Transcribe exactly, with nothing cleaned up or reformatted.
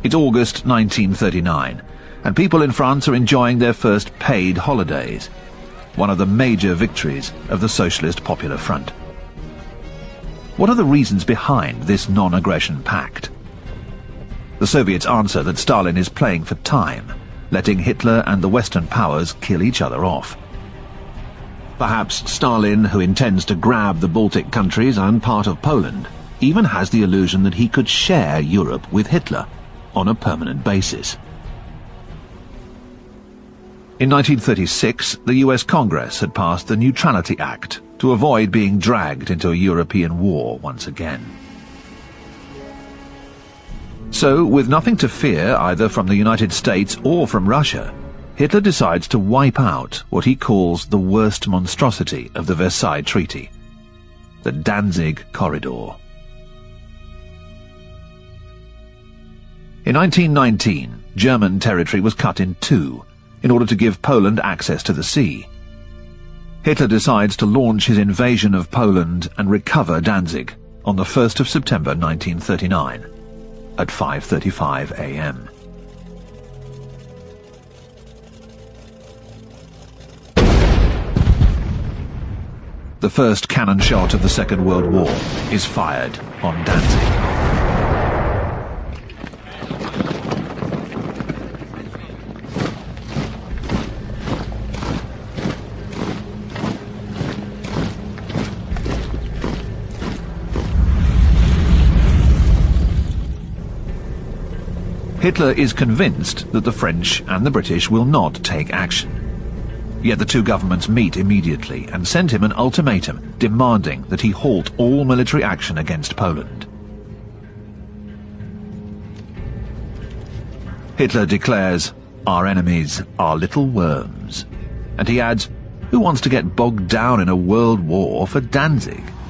It's August nineteen thirty-nine, and people in France are enjoying their first paid holidays, one of the major victories of the Socialist Popular Front. What are the reasons behind this non-aggression pact? The Soviets answer that Stalin is playing for time, letting Hitler and the Western powers kill each other off. Perhaps Stalin, who intends to grab the Baltic countries and part of Poland, even has the illusion that he could share Europe with Hitler on a permanent basis. In nineteen thirty-six, the U S Congress had passed the Neutrality Act to avoid being dragged into a European war once again. So, with nothing to fear either from the United States or from Russia, Hitler decides to wipe out what he calls the worst monstrosity of the Versailles Treaty, the Danzig Corridor. In nineteen nineteen, German territory was cut in two in order to give Poland access to the sea. Hitler decides to launch his invasion of Poland and recover Danzig on the first of September nineteen thirty-nine at five thirty-five a m The first cannon shot of the Second World War is fired on Danzig. Hitler is convinced that the French and the British will not take action. Yet the two governments meet immediately and send him an ultimatum demanding that he halt all military action against Poland. Hitler declares, "Our enemies are little worms," and he adds, "Who wants to get bogged down in a world war for Danzig?"